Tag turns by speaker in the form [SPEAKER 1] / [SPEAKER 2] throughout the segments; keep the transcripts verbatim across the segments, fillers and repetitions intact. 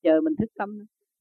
[SPEAKER 1] chờ mình thức tâm.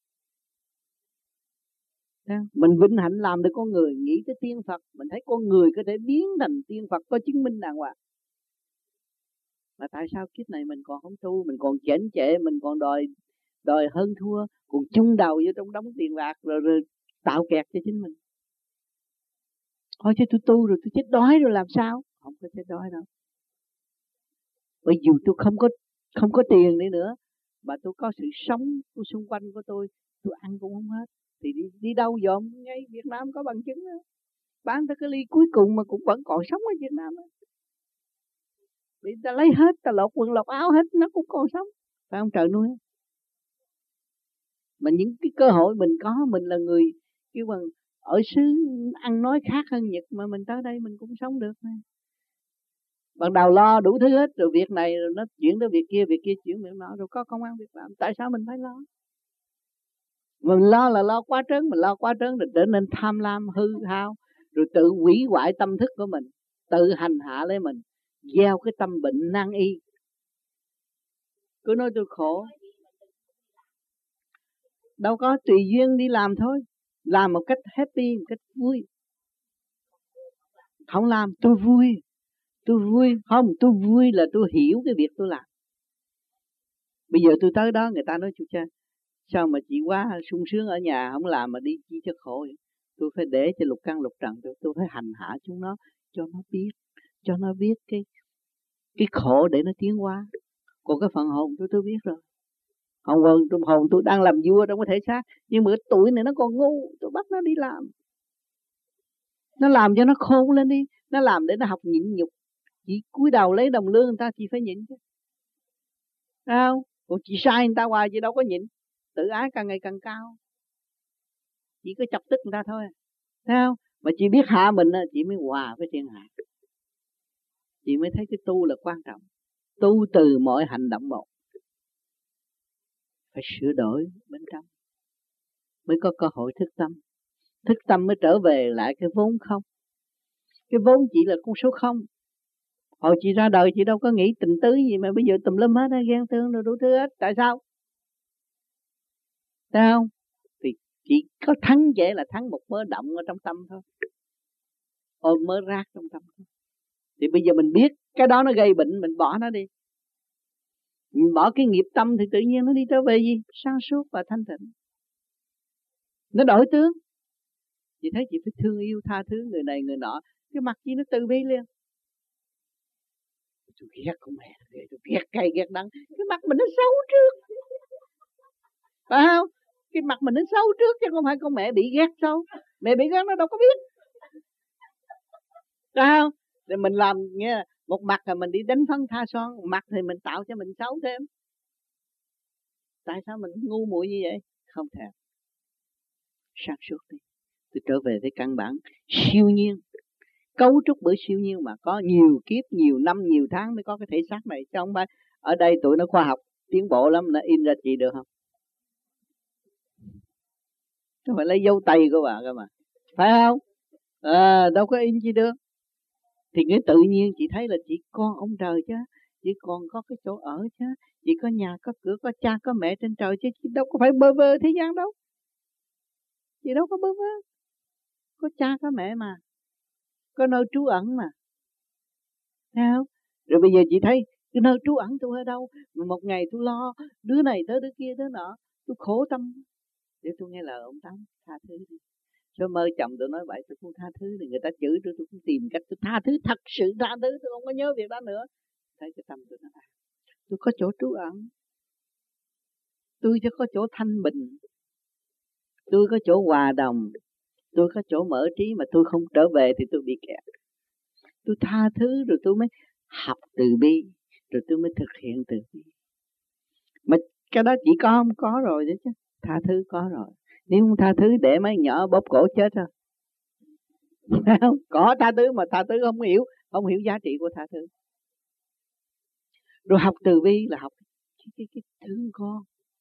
[SPEAKER 1] Mình vinh hạnh làm được con người, nghĩ tới tiên Phật, mình thấy con người có thể biến thành tiên Phật, có chứng minh đàng hoàng. Mà tại sao kiếp này mình còn không tu, mình còn chảnh chệ, mình còn đòi đòi hơn thua, còn chung đầu vô trong đống tiền bạc rồi, rồi tạo kẹt cho chính mình. Thôi chứ tôi tu rồi tôi chết đói rồi làm sao? Không có chết đói đâu. Bởi dù tôi không có không có tiền đi nữa, mà tôi có sự sống của xung quanh của tôi, tôi ăn cũng không hết. Thì đi, đi đâu dòm, ngay Việt Nam có bằng chứng đó. Bán tới cái ly cuối cùng mà cũng vẫn còn sống ở Việt Nam đó. Vì ta lấy hết, ta lột quần lột áo hết, nó cũng còn sống. Phải không trời nuôi? Mà những cái cơ hội mình có, mình là người kêu bằng ở xứ ăn nói khác hơn Nhật, mà mình tới đây mình cũng sống được này. Ban đầu lo đủ thứ hết, rồi việc này rồi nó chuyển tới việc kia, việc kia chuyển việc nọ, rồi có công ăn việc làm. Tại sao mình phải lo? Mình lo là lo quá trớn, mình lo quá trớn rồi trở nên tham lam, hư hao, rồi tự hủy hoại tâm thức của mình, tự hành hạ lấy mình, gieo cái tâm bệnh nan y. Cứ nói tôi khổ. Đâu có, tùy duyên đi làm thôi. Làm một cách happy, một cách vui. Không làm, tôi vui. Tôi vui, không, tôi vui là tôi hiểu cái việc tôi làm. Bây giờ tôi tới đó, người ta nói chú cha, sao mà chị quá sung sướng ở nhà, không làm mà đi chi cho khổ vậy? Tôi phải để cho lục căn lục trần, tôi, tôi phải hành hạ chúng nó, cho nó biết, cho nó biết cái cái khổ để nó tiến hóa. Còn cái phần hồn tôi tôi biết rồi. Hồn hồn, trong hồn tôi đang làm vua trong cái thể xác, nhưng mà cái tuổi này nó còn ngu, tôi bắt nó đi làm. Nó làm cho nó khôn lên đi, nó làm để nó học nhịn nhục. Chị cúi đầu lấy đồng lương người ta, chị phải nhịn chứ. Thấy không? Còn chị sai người ta hoài, chị đâu có nhịn. Tự ái càng ngày càng cao, chỉ có chọc tức người ta thôi. Thấy không? Mà chị biết hạ mình, chị mới hòa với thiên hạ. Chị mới thấy cái tu là quan trọng. Tu từ mọi hành động một, phải sửa đổi bên trong mới có cơ hội thức tâm. Thức tâm mới trở về lại cái vốn không. Cái vốn chỉ là con số không. Hồi chị ra đời chị đâu có nghĩ tình tứ gì, mà bây giờ tùm lum hết, ghen tương rồi đủ thứ hết. Tại sao? Thấy không? Thì chỉ có thắng dễ là thắng một mớ động ở trong tâm thôi, ôm mớ rác trong tâm thôi. Thì bây giờ mình biết cái đó nó gây bệnh, mình bỏ nó đi. Mình bỏ cái nghiệp tâm thì tự nhiên nó đi trở về gì? Sáng suốt và thanh tịnh. Nó đổi tướng. Chị thấy chị phải thương yêu tha thứ người này người nọ, cái mặt chị nó từ bi liền. Tôi ghét con mẹ, tôi ghét cay ghét đắng, cái mặt mình nó xấu trước, phải không? Cái mặt mình nó xấu trước chứ không phải con mẹ bị ghét xấu. Mẹ bị ghét nó đâu có biết, phải không? Rồi mình làm nghe một mặt là mình đi đánh phấn tha son, một mặt thì mình tạo cho mình xấu thêm. Tại sao mình ngu muội như vậy? Không thể. Sáng suốt đi. Tôi trở về với căn bản siêu nhiên, cấu trúc bởi siêu nhiên, mà có nhiều kiếp, nhiều năm, nhiều tháng mới có cái thể xác này. Chứ không phải ở đây tụi nó khoa học tiến bộ lắm, nó in ra chị được không? Không phải lấy dấu tay của bà cơ mà, phải không? À, đâu có in chi được. Thì cái tự nhiên chị thấy là chị con ông trời chứ, chị còn có cái chỗ ở chứ, chị có nhà, có cửa, có cha, có mẹ trên trời chứ, chị đâu có phải bơ vơ thế gian đâu. Chị đâu có bơ vơ. Có cha, có mẹ mà, có nơi trú ẩn mà. Thấy không? Rồi bây giờ chị thấy cái nơi trú ẩn tôi ở đâu, mà một ngày tôi lo đứa này tới đứa kia tới nọ, tôi khổ tâm. Để tôi nghe lời ông Tám, tha thứ đi. Số mơ chồng tôi nói vậy, tôi cũng tha thứ. Thì người ta chửi tôi, tôi cũng tìm cách tôi tha thứ, thật sự tha thứ, tôi không có nhớ việc đó nữa. Thấy cái tâm tôi nó à, tôi có chỗ trú ẩn, tôi chỉ có chỗ thanh bình, tôi có chỗ hòa đồng, tôi có chỗ mở trí, mà tôi không trở về thì tôi bị kẹt. Tôi tha thứ rồi tôi mới học từ bi, rồi tôi mới thực hiện từ bi. Mà cái đó chỉ có không có rồi đấy chứ. Tha thứ có rồi. Nếu không tha thứ để mấy nhỏ bóp cổ chết thôi. Không? Có tha thứ mà tha thứ không hiểu, không hiểu giá trị của tha thứ. Rồi học từ bi là học cái, cái, cái thương con,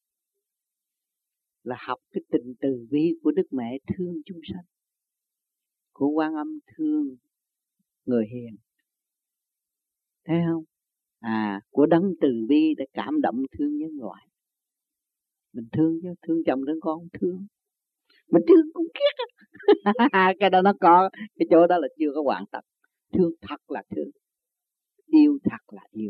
[SPEAKER 1] là học cái tình từ bi của Đức Mẹ thương chúng sanh, của Quan Âm thương người hiền. Thấy không? À, của đấng từ bi để cảm động thương nhân loại. Mình thương chứ, thương chồng thương con không thương. Mình thương cũng kiết á. Cái đó nó có, cái chỗ đó là chưa có hoàn tất. Thương thật là thương, yêu thật là yêu.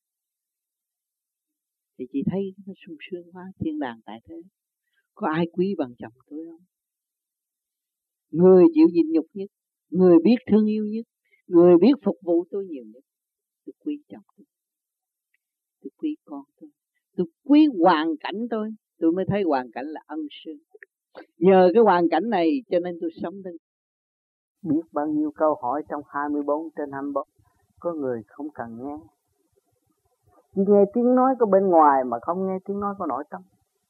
[SPEAKER 1] Thì chị thấy nó sung sướng quá, thiên đàng tại thế. Có ai quý bằng chồng tôi không? Người chịu nhịn nhục nhất, người biết thương yêu nhất, người biết phục vụ tôi nhiều nhất. Tôi quý chồng tôi, tôi quý con tôi, tôi quý hoàn cảnh tôi. Tôi mới thấy hoàn cảnh là ân sư. Nhờ cái hoàn cảnh này cho nên tôi sống đến. Biết bao nhiêu câu hỏi trong hai mươi bốn trên hai mươi bốn. Có người không cần nghe, chỉ nghe tiếng nói của bên ngoài mà không nghe tiếng nói của nội tâm.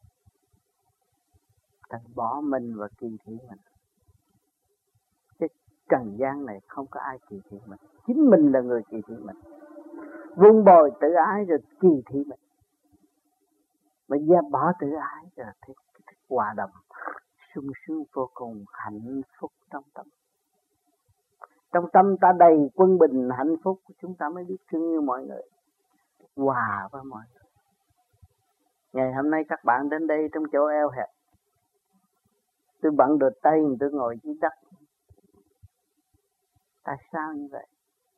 [SPEAKER 1] Cần bỏ mình và kỳ thị mình. Cái trần gian này không có ai kỳ thị mình, chính mình là người kỳ thị mình. Vun bồi tự ái rồi kỳ thị mình, mà dẹp bỏ tự ái rồi thấy cái hòa đồng sung sướng vô cùng, hạnh phúc trong tâm. Trong tâm ta đầy quân bình hạnh phúc, chúng ta mới biết thương yêu mọi người, hòa với mọi người. Ngày hôm nay các bạn đến đây trong chỗ eo hẹp, tôi bận đôi tay tôi ngồi dưới đất. Tại sao như vậy?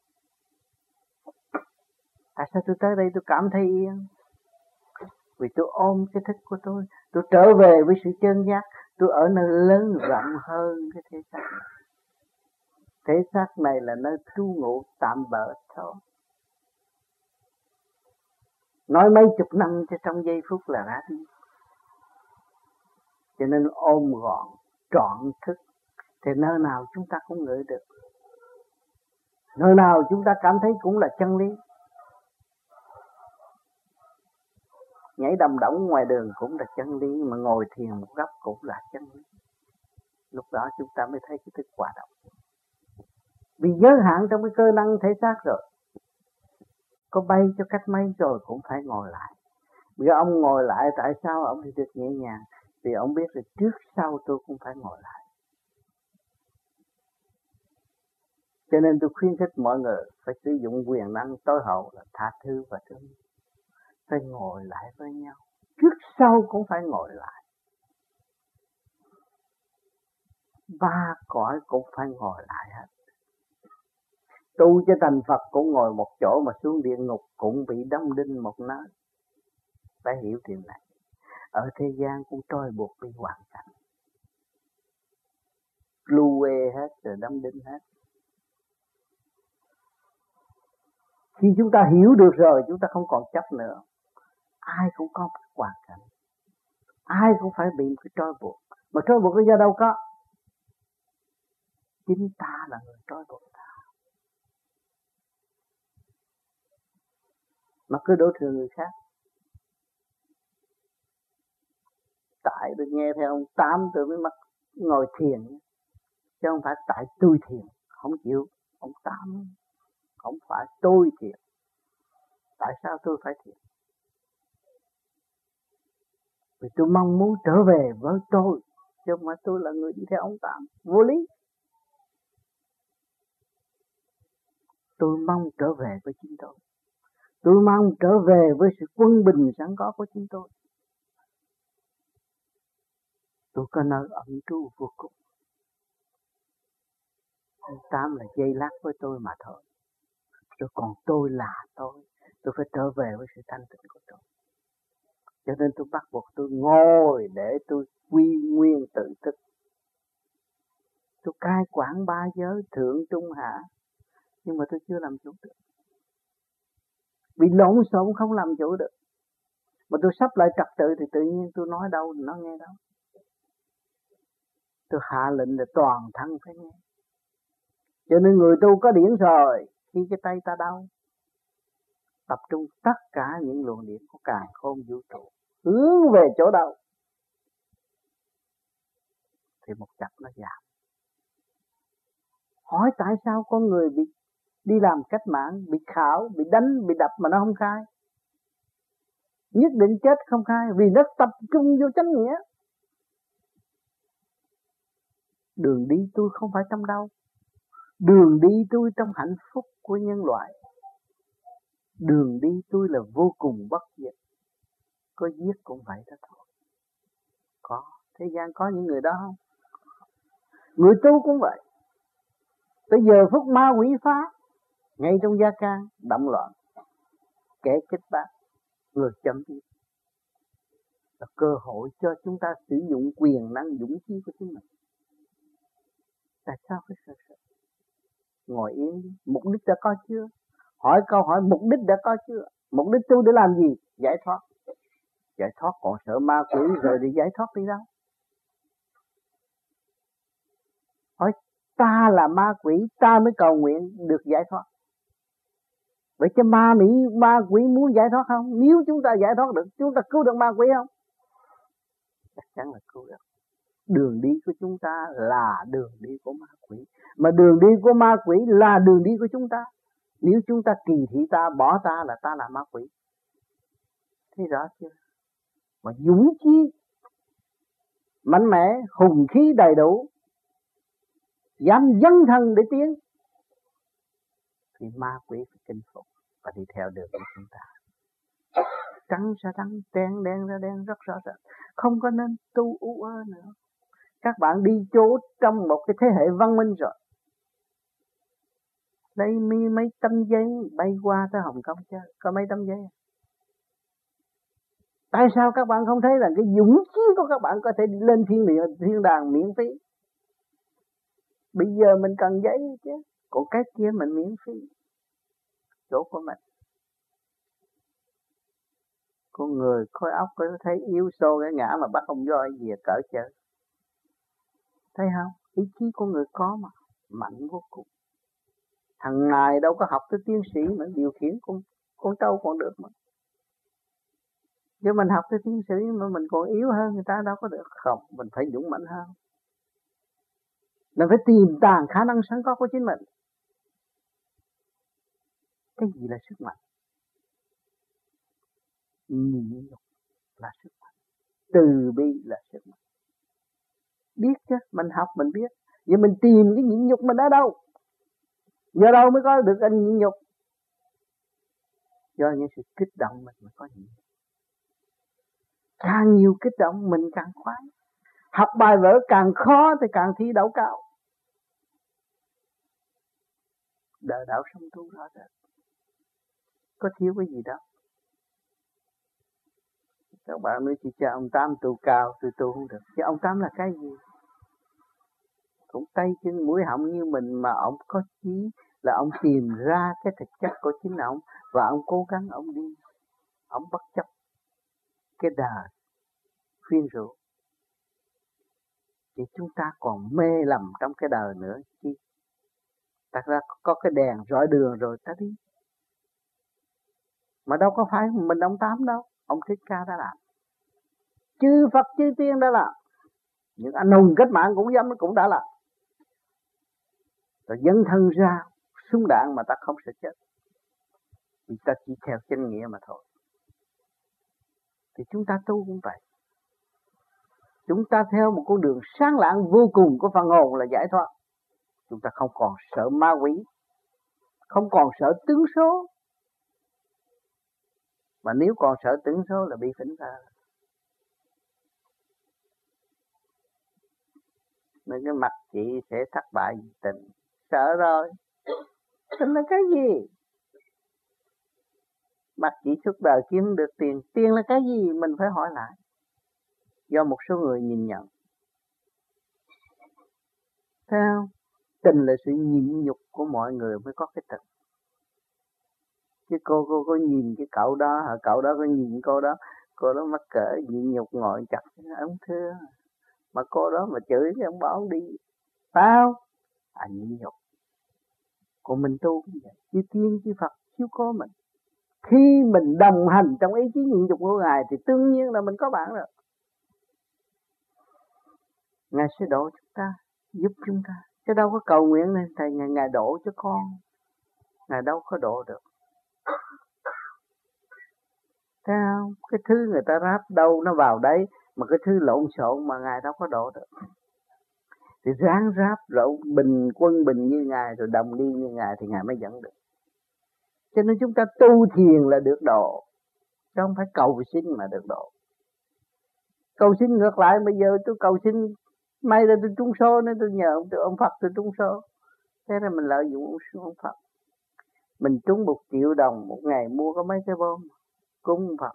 [SPEAKER 1] Tại sao tôi tới đây tôi cảm thấy yên? Vì tôi ôm cái thức của tôi, tôi trở về với sự chân giác. Tôi ở nơi lớn rộng hơn cái thế xác này. Thế xác này là nơi trú ngụ tạm bợ thôi. Nói mấy chục năm cho trong giây phút là ra đi. Cho nên ôm gọn, trọn thức, thì nơi nào chúng ta cũng ngửi được. Nơi nào chúng ta cảm thấy cũng là chân lý. Nhảy đầm đỏng ngoài đường cũng là chân lý, mà ngồi thiền một góc cũng là chân lý. Lúc đó chúng ta mới thấy cái thức hòa đồng. Vì giới hạn trong cái cơ năng thể xác rồi, có bay cho cách mấy rồi cũng phải ngồi lại. Vì ông ngồi lại, tại sao ông thì được nhẹ nhàng? Vì ông biết là trước sau tôi cũng phải ngồi lại. Cho nên tôi khuyến khích mọi người phải sử dụng quyền năng tối hậu là tha thứ và thương. Phải ngồi lại với nhau, trước sau cũng phải ngồi lại. Ba cõi cũng phải ngồi lại hết. Tu cho thành Phật cũng ngồi một chỗ, mà xuống địa ngục cũng bị đóng đinh một nơi. Phải hiểu điều này. Ở thế gian cũng trói buộc bị hoàn cảnh, lưu quê hết rồi đóng đinh hết. Khi chúng ta hiểu được rồi, chúng ta không còn chấp nữa. Ai cũng có một hoàn cảnh, ai cũng phải bị một cái trói buộc. Mà trói buộc nó do đâu có? Chính ta là người trói buộc ta. Mà cứ đổ thừa người khác. Tại tôi nghe theo ông Tám tôi mới mắc ngồi thiền, chứ không phải tại tôi thiền. Không chịu. Ông Tám không phải tôi thiền. Tại sao tôi phải thiền? Vì tôi mong muốn trở về với tôi, chứ không phải tôi là người đi theo ông Tám. Vô lý. Tôi mong trở về với chính tôi. Tôi mong trở về với sự quân bình sẵn có của chính tôi. Tôi có nơi ẩn trú vô cùng. Ông Tám là dây lát với tôi mà thôi. Rồi còn tôi là tôi. Tôi phải trở về với sự thanh tịnh của tôi. Cho nên tôi bắt buộc tôi ngồi để tôi quy nguyên tự thức. Tôi cai quản ba giới thượng trung hạ, nhưng mà tôi chưa làm chủ được. Vì lộn xộn không làm chủ được. Mà tôi sắp lại trật tự thì tự nhiên tôi nói đâu nó nghe đâu. Tôi hạ lệnh là toàn thân phải nghe. Cho nên người tu có điển rồi, khi cái tay ta đau, tập trung tất cả những luồng điện của càn khôn vũ trụ hướng về chỗ đâu thì một chập nó giảm. Hỏi tại sao con người bị đi làm cách mạng, bị khảo, bị đánh, bị đập mà nó không khai? Nhất định chết không khai, vì nó tập trung vô chánh nghĩa. Đường đi tôi không phải trong đau, đường đi tôi trong hạnh phúc của nhân loại. Đường đi tôi là vô cùng bất diệt. Có giết cũng vậy đó thôi. Có, thế gian có những người đó không? Người tu cũng vậy. Tới giờ phút ma quỷ phá, ngay trong gia can động loạn, kẻ chết bác, người chấm dứt. Là cơ hội cho chúng ta sử dụng quyền năng dũng khí của chính mình. Tại sao phải sợ sợ? Ngồi yên đi. Mục đích đã có chưa? Hỏi câu hỏi mục đích đã có chưa? Mục đích tu để làm gì? Giải thoát. Giải thoát còn sợ ma quỷ rồi thì giải thoát đi đâu? Hỏi ta là ma quỷ, ta mới cầu nguyện được giải thoát. Vậy chứ ma Mỹ, ma quỷ muốn giải thoát không? Nếu chúng ta giải thoát được, chúng ta cứu được ma quỷ không? Chắc chắn là cứu được. Đường đi của chúng ta là đường đi của ma quỷ. Mà đường đi của ma quỷ là đường đi của chúng ta. Nếu chúng ta kỳ thị ta, bỏ ta là ta là ma quỷ. Thấy rõ chưa? Mà dũng chí, mạnh mẽ, hùng khí đầy đủ, dám dấn thân để tiến, thì ma quỷ phải kinh phục và đi theo đường của chúng ta. Trắng ra trắng, đen đen ra đen, rất rõ ràng. Không có nên tu u ơ nữa. Các bạn đi chỗ trong một cái thế hệ văn minh rồi. Lấy mi mấy tấm giấy bay qua tới Hồng Kông chơi, có mấy tấm giấy. Tại sao các bạn không thấy rằng cái dũng khí của các bạn có thể đi lên thiên địa, thiên đàng miễn phí? Bây giờ mình cần giấy chứ, còn cái kia mình miễn phí. Chỗ của mình. Con người khối óc có thấy yếu xô cái ngã mà bắt ông voi về cỡ chơi. Thấy không? Ý chí của người có mà, mạnh vô cùng. Thằng này đâu có học tới tiến sĩ mà điều khiển con, con trâu còn được mà. Chứ mình học tới tiến sĩ mà mình còn yếu hơn người ta đâu có được. Không, mình phải dũng mạnh hơn. Mình phải tìm tàng khả năng sẵn có của chính mình. Cái gì là sức mạnh? Nhịn nhục là sức mạnh. Từ bi là sức mạnh. Biết chứ, mình học mình biết. Vậy mình tìm cái nhịn nhục mình ở đâu? Giờ đâu mới có được anh nhịn nhục? Do những sự kích động mình mới có nhịn nhục. Càng nhiều kích động mình càng khoái. Học bài vở càng khó thì càng thi đậu cao. Đời đạo sống tu rõ rệt. Có thiếu cái gì đâu. Các bạn nói chỉ cho ông Tám tu cao, tôi tu không được. Chứ ông Tám là cái gì? Cũng tay chân mũi họng như mình mà ông có chí là ông tìm ra cái thực chất của chính ông và ông cố gắng ông đi. Ông bất chấp cái đời khuyên rượu. Thì chúng ta còn mê lầm trong cái đời nữa chứ. Thật ra có cái đèn rọi đường rồi ta đi. Mà đâu có phải mình ông Tám đâu. Ông Thích Ca đã làm. Chư Phật chư Tiên đã làm. Những anh hùng cách mạng cũng dám cũng đã làm. Rồi dấn thân ra súng đạn mà ta không sợ chết. Vì ta chỉ theo chân nghĩa mà thôi. Thì chúng ta tu cũng vậy. Chúng ta theo một con đường sáng lạng vô cùng của phần hồn là giải thoát. Chúng ta không còn sợ ma quỷ, không còn sợ tướng số. Mà nếu còn sợ tướng số là bị phỉnh ra. Nên cái mặt chị sẽ thất bại tình. Sợ rồi. Tình là cái gì? Mặt chị suốt đời kiếm được tiền. Tiền là cái gì? Mình phải hỏi lại. Do một số người nhìn nhận. Thấy không? Tình là sự nhịn nhục của mọi người mới có cái tình. Chứ cô cô cô nhìn cái cậu đó, cậu đó có nhìn cô đó, cô đó mắc cỡ nhịn nhục ngồi chặt ông thưa. Mà cô đó mà chửi thì ông bảo ông đi. Phải không? À nhịn nhục. Còn mình tu cũng vậy. Chư Tiên, chư Phật chiếu cố mình. Khi mình đồng hành trong ý chí nhịn nhục của Ngài thì tương nhiên là mình có bạn rồi. Ngài sẽ độ chúng ta, giúp chúng ta. Chứ đâu có cầu nguyện nên thầy Ngài, Ngài độ cho con. Ngài đâu có độ được. Thấy không? Cái thứ người ta ráp đâu nó vào đấy. Mà cái thứ lộn xộn mà Ngài đâu có độ được. Thì ráng ráp rộng bình quân bình như Ngài rồi đồng đi như Ngài thì Ngài mới dẫn được. Cho nên chúng ta tu thiền là được độ. Chứ không phải cầu xin mà được độ. Cầu xin ngược lại, bây giờ tôi cầu xin may ra tôi trúng số nên tôi nhờ ông, ông Phật tôi trúng số. Thế ra mình lợi dụng ông, ông Phật. Mình trúng một triệu đồng một ngày mua có mấy cái bom cúng ông Phật.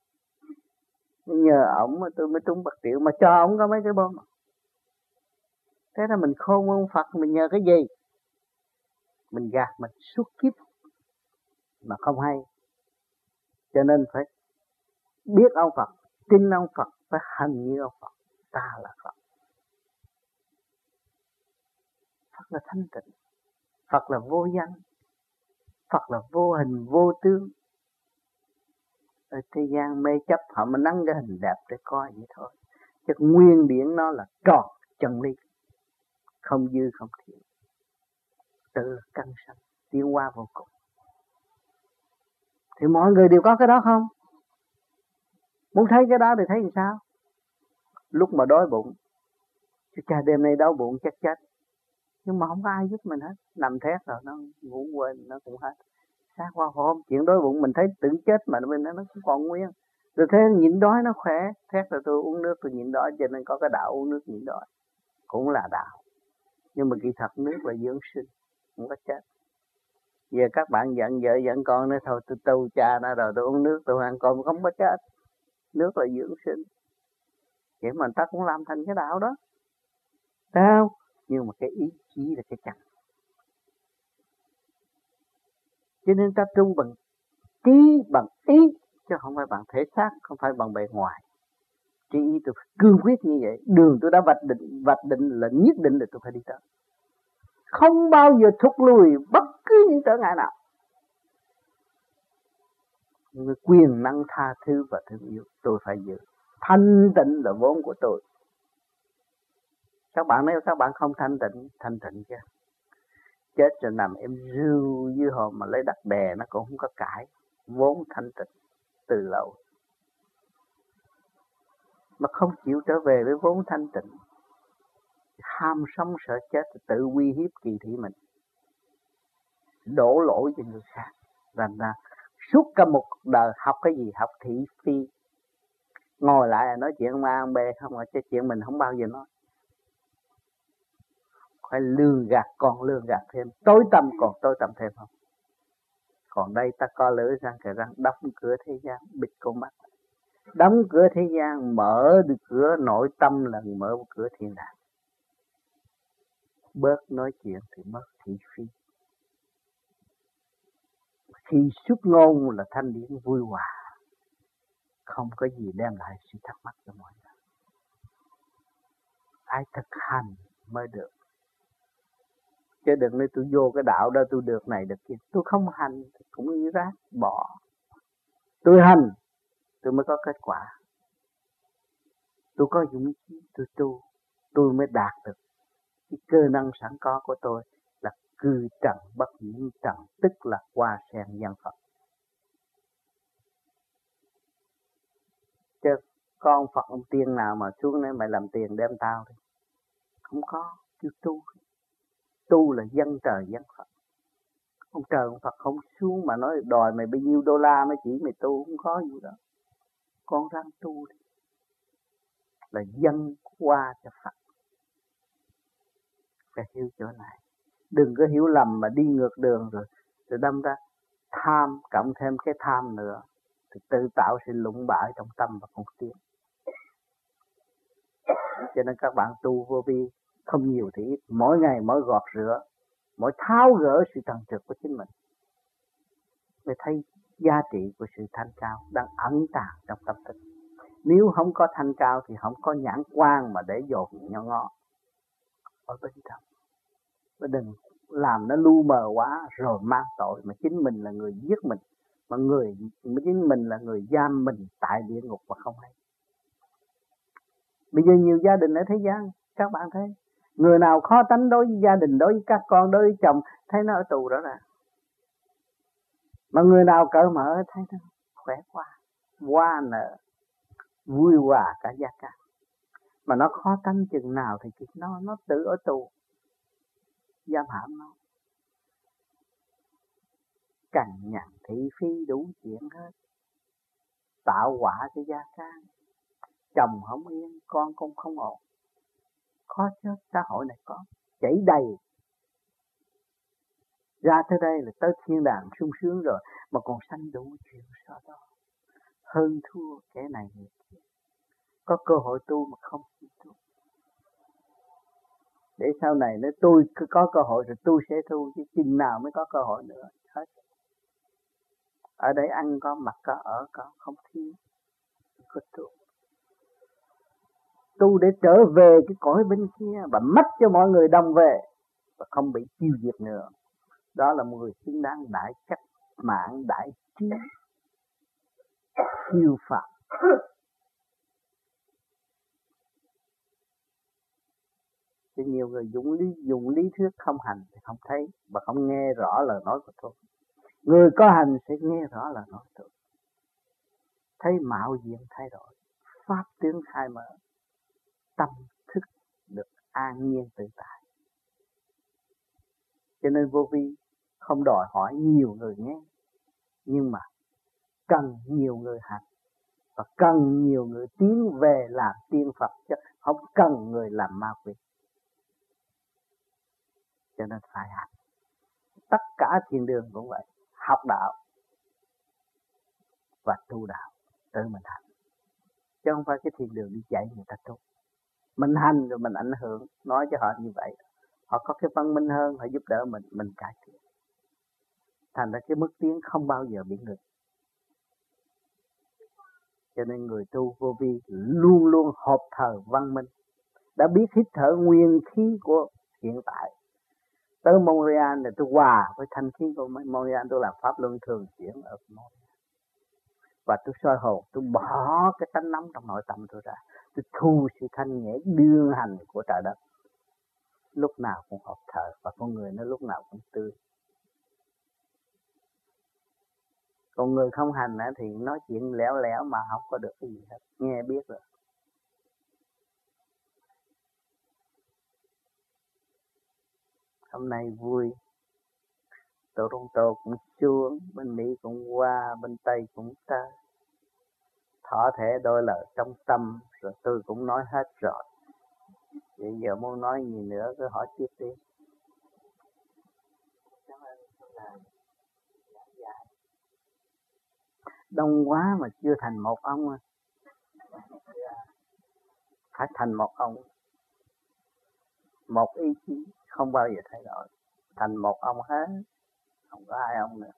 [SPEAKER 1] Nhờ ổng mà tôi mới trúng bạc triệu, mà cho ổng có mấy cái bom. Thế ra mình khôn ông Phật, mình nhờ cái gì? Mình gạt mình suốt kiếp mà không hay. Cho nên phải biết ông Phật, tin ông Phật, phải hành như ông Phật. Ta là Phật. Phật là thanh tịnh, Phật là vô danh, Phật là vô hình vô tướng. Ở thế gian mê chấp họ mới nắng cái hình đẹp để coi vậy thôi. Chứ nguyên điển nó là tròn chân lý, không dư không thiếu, tự căn sanh tiến hóa vô cùng. Thì mọi người đều có cái đó không? Muốn thấy cái đó thì thấy làm sao? Lúc mà đói bụng, chứ cha đêm nay đói bụng chắc chết, nhưng mà không có ai giúp mình hết, nằm thét rồi nó ngủ quên nó cũng hết. Sáng qua hôm chuyện đói bụng mình thấy tưởng chết mà bên nó nó cũng còn nguyên. Rồi thế nhịn đói nó khỏe, thét rồi tôi uống nước tôi nhịn đói, cho nên có cái đạo uống nước nhịn đói cũng là đạo. Nhưng mà kỳ thật nước là dưỡng sinh, không có chết. Giờ các bạn giận vợ giận con nói thôi tôi tu cha nó rồi tôi uống nước tôi ăn cơm không có chết. Nước là dưỡng sinh. Vậy mà người ta cũng làm thành cái đạo đó. Thấy không? Nhưng mà cái ý chí là cái chặt. Cho nên ta tu bằng trí, bằng ý, chứ không phải bằng thể xác, không phải bằng bề ngoài. Trí ý tôi phải cương quyết như vậy. Đường tôi đã vạch định, vạch định là nhất định là tôi phải đi tới. Không bao giờ thụt lùi bất cứ những trở ngại nào. Người quyền năng tha thứ và thương yêu tôi phải giữ. Thanh tịnh là vốn của tôi. Các bạn nếu các bạn không thanh tịnh, thanh tịnh chứ. Chết rồi nằm em rưu dưới hồn mà lấy đất đè nó cũng không có cãi. Vốn thanh tịnh từ lâu. Mà không chịu trở về với vốn thanh tịnh, ham sống sợ chết, tự uy hiếp kỳ thị mình, đổ lỗi cho người khác. Thành ra suốt cả một đời học cái gì? Học thị phi. Ngồi lại là nói chuyện A ăn B không, chứ chuyện mình không bao giờ nói. Phải lường gạt còn lường gạt thêm, tối tăm còn tối tăm thêm không. Còn đây ta co lưỡi răng kề răng, đóng cửa thế gian, bịt con mắt. Đóng cửa thế gian, mở được cửa nội tâm là mở cửa thiên đàng. Bớt nói chuyện thì mất thị phi. Khi xuất ngôn là thanh điển vui hòa, không có gì đem lại sự thắc mắc cho mọi người. Phải thực hành mới được. Chứ đừng nói tôi vô cái đạo đó tôi được này được kia. Tôi không hành cũng như rác, bỏ. Tôi hành, tôi mới có kết quả. Tôi có dũng khí, tôi tu, tôi mới đạt được. Cái cơ năng sẵn có của tôi là cư trần bất nhiễm trần, tức là hoa sen nhân Phật. Chứ có ông Phật ông tiên nào mà xuống đây mày làm tiền đem tao thì không có. Chứ tu, tu là dân trời dân Phật. Ông trời ông Phật không xuống mà nói đòi mày bao nhiêu đô la mới chỉ mày tu, không có gì đó. Con ráng tu đi, là dân qua cho Phật. Phải hiểu chỗ này. Đừng có hiểu lầm mà đi ngược đường rồi rồi đâm ra tham cộng thêm cái tham nữa thì tự tạo sự lụng bại trong tâm và không tiến. Cho nên các bạn tu vô vi không nhiều thì ít, mỗi ngày mỗi gọt rửa, mỗi tháo gỡ sự trần trượt của chính mình, mới thấy giá trị của sự thanh cao đang ẩn tàng trong tâm thức. Nếu không có thanh cao thì không có nhãn quan mà để dồn nho ngó ở bên trong. Và đừng làm nó lu mờ quá rồi mang tội mà chính mình là người giết mình, mà người chính mình là người giam mình tại địa ngục mà không hay. Bây giờ nhiều gia đình ở thế gian các bạn thấy, người nào khó tánh đối với gia đình, đối với các con, đối với chồng, thấy nó ở tù đó rồi. Mà người nào cởi mở thấy nó khỏe quá, hoa nở, vui hòa cả gia can. Mà nó khó tánh chừng nào thì nó nó tự ở tù, giam hãm nó. Cằn nhằn thị phi đủ chuyện hết, tạo quả cho gia can. chồng không yên, con cũng không ổn. Khó chứ, xã hội này có chảy đầy. Ra tới đây là tới thiên đàng sung sướng rồi, mà còn sanh đủ chuyện sao đó. Hơn thua kẻ này người kia. Có cơ hội tu mà không tu. Để sau này nếu tôi có cơ hội rồi tôi sẽ tu, chứ chừng nào mới có cơ hội nữa. Hết. Ở đây ăn có, mặc có, ở có, không thiếu. Có tu. Tu để trở về cái cõi bên kia và mất cho mọi người đồng về và không bị tiêu diệt nữa. Đó là một người xứng đáng đại cách mạng, đại trí, siêu phạm. Thì nhiều người dùng lý, dùng lý thuyết không hành thì không thấy và không nghe rõ lời nói của tôi. Người có hành sẽ nghe rõ lời nói tôi. Thấy mạo diện thay đổi, pháp tướng khai mở, tâm thức được an nhiên tự tại. Cho nên vô vi không đòi hỏi nhiều người nghe, nhưng mà cần nhiều người hành và cần nhiều người tiến về làm tiên Phật, chứ không cần người làm ma quỷ. Cho nên phải hành. Tất cả thiền đường cũng vậy, học đạo và tu đạo, tự mình hành. Chứ không phải cái thiền đường đi dạy người ta tu. Mình hành rồi mình ảnh hưởng, nói cho họ như vậy. Họ có cái văn minh hơn, họ giúp đỡ mình, mình cải thiện. Thành ra cái bước tiến không bao giờ bị ngừng. Cho nên người tu vô vi luôn luôn hộp thờ văn minh. Đã biết hít thở nguyên khí của hiện tại. Tới Montreal thì tôi hòa với thanh khí của Montreal, tôi làm pháp luân thường chuyển ở Montreal. Và tôi soi hồn, tôi bỏ cái tánh nóng trong nội tâm tôi ra. Tôi thu sự thanh nhẹ đương hành của trời đất. Lúc nào cũng hộp thở và con người nó lúc nào cũng tươi. Còn người không hành thì nói chuyện lẻo lẻo mà không có được cái gì hết. Nghe biết rồi. Hôm nay vui. Toronto cũng xuống, bên Mỹ cũng qua, bên Tây cũng tới. Thỏ thể đôi lời trong tâm, rồi tôi cũng nói hết rồi. Bây giờ muốn nói gì nữa cứ hỏi tiếp đi. Đông quá mà chưa thành một ông à. Phải thành một ông. Một ý chí không bao giờ thay đổi. Thành một ông hết. Không có hai ông nữa.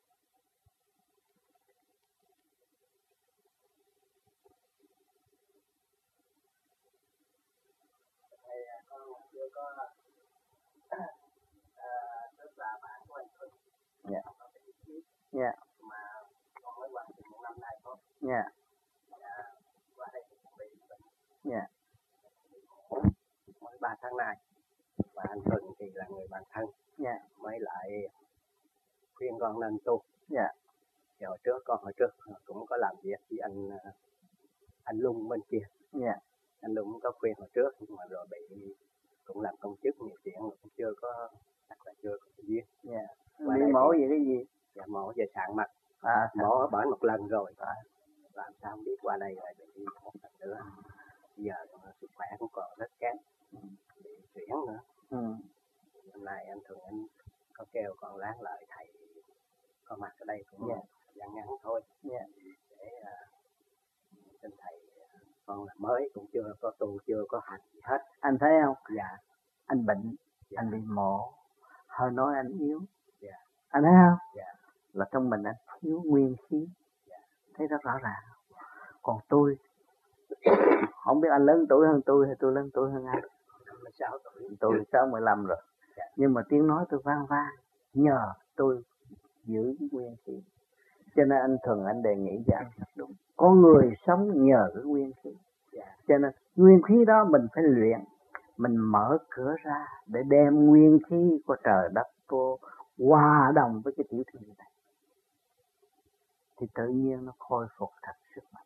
[SPEAKER 1] Dạ. Dạ. Dạ. Dạ.
[SPEAKER 2] Mới ba tháng nay và anh Thuận thì là người bạn thân.
[SPEAKER 1] Dạ.
[SPEAKER 2] Mới lại khuyên con nên tu.
[SPEAKER 1] Dạ.
[SPEAKER 2] Thì hồi trước con hồi trước cũng có làm việc với anh anh Lung bên kia.
[SPEAKER 1] Dạ.
[SPEAKER 2] Anh Lung có khuyên hồi trước nhưng mà rồi bị cũng làm công chức nhiều chuyện mà cũng chưa có chắc là chưa có cái duyên.
[SPEAKER 1] Dạ. Bị mổ gì cái gì?
[SPEAKER 2] Dạ mổ về sạn mặt.
[SPEAKER 1] À,
[SPEAKER 2] mổ ở bển một lần rồi. À. Làm sao không biết qua đây lại bị một lần nữa. Bây giờ sức khỏe cũng còn rất kém. Bị chuyển nữa.
[SPEAKER 1] Ừ.
[SPEAKER 2] Hôm nay anh Thường anh có kêu con láng lại thầy có mặt ở đây cũng
[SPEAKER 1] yeah.
[SPEAKER 2] ngắn ngắn thôi.
[SPEAKER 1] Yeah.
[SPEAKER 2] Để uh, xin thầy con là mới cũng chưa có tu chưa có hành gì hết.
[SPEAKER 1] Anh thấy không?
[SPEAKER 2] Dạ.
[SPEAKER 1] Anh bệnh, dạ. Anh bị mổ, hơi nói anh yếu.
[SPEAKER 2] Dạ.
[SPEAKER 1] Anh thấy không?
[SPEAKER 2] Dạ.
[SPEAKER 1] Là trong mình anh thiếu nguyên khí. Dạ. Thấy rất rõ ràng. Còn tôi không biết anh lớn tuổi hơn tôi hay tôi lớn tuổi hơn anh.
[SPEAKER 2] năm mươi sáu tuổi.
[SPEAKER 1] Tôi sáu mươi lăm rồi. Dạ. Nhưng mà tiếng nói tôi vang vang. Nhờ tôi giữ cái nguyên khí. Cho nên anh Thuần anh đề nghị cho anh đúng. Con người sống nhờ cái nguyên khí. Dạ. Cho nên nguyên khí đó mình phải luyện. Mình mở cửa ra để đem nguyên khí của trời đất vô hòa đồng với cái tiểu thiên này. Thì tự nhiên nó khôi phục thật sức mạnh.